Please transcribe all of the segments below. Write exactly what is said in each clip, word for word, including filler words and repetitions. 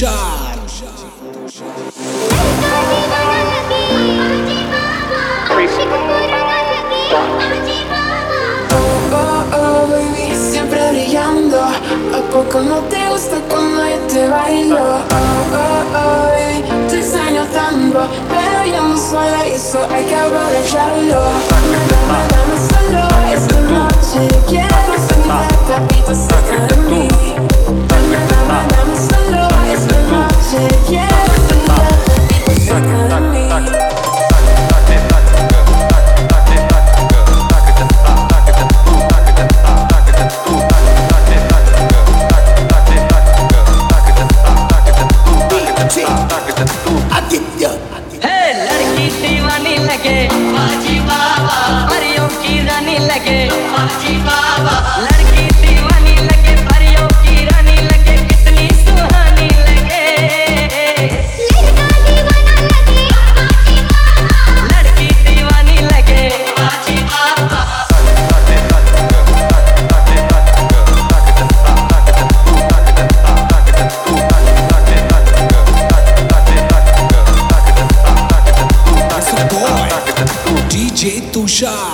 Tushar. Siempre brillando, ¿a poco no te gusta cuando yo te bailo? Oh, oh, oh, baby, te extraño tanto, pero ya no sola y eso hay que aprovecharlo. Dame, dame, dame solo esta noche, quiero sentirte, papito, cerca de mí. Dame, dame, dame solo esta noche, quiero sentirte, papito, cerca de mí. लगे हाजी बाबा, परियों की रानी लगे हाजी बाबा, लड़की दीवानी लगे परियों की रानी लगे, कितनी सुहानी लगे, लड़का दीवाना लगे हाजी बाबा, लड़की दीवानी लगे हाजी बाबा। DJ Tushar.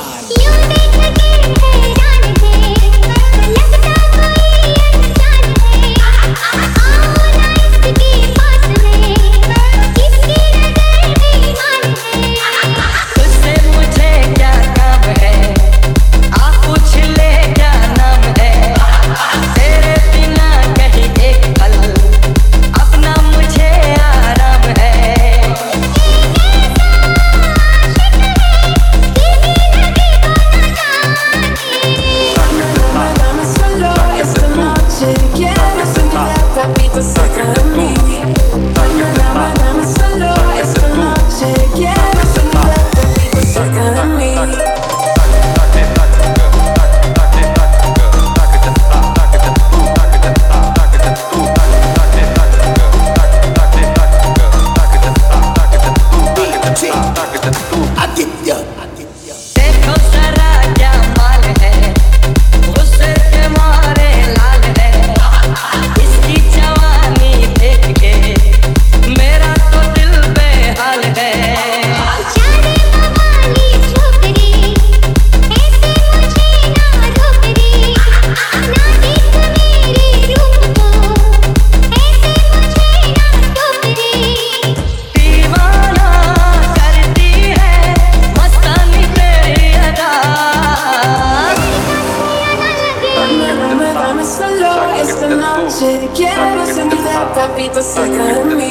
Quiero sentirte, papito, cerca de mí.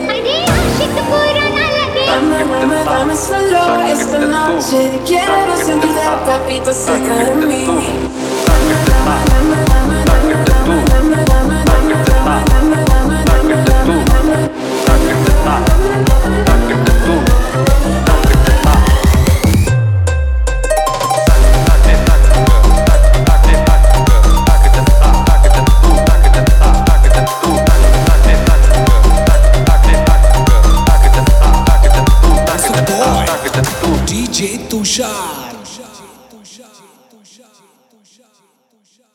Dame, dame, dame solo esta noche. Quiero sentirte, papito, cerca de mí. Dame, dame, dame, dame, dame, dame, dame, dame, dame, dame, dame, dame, dame, dame. DJ Tushar.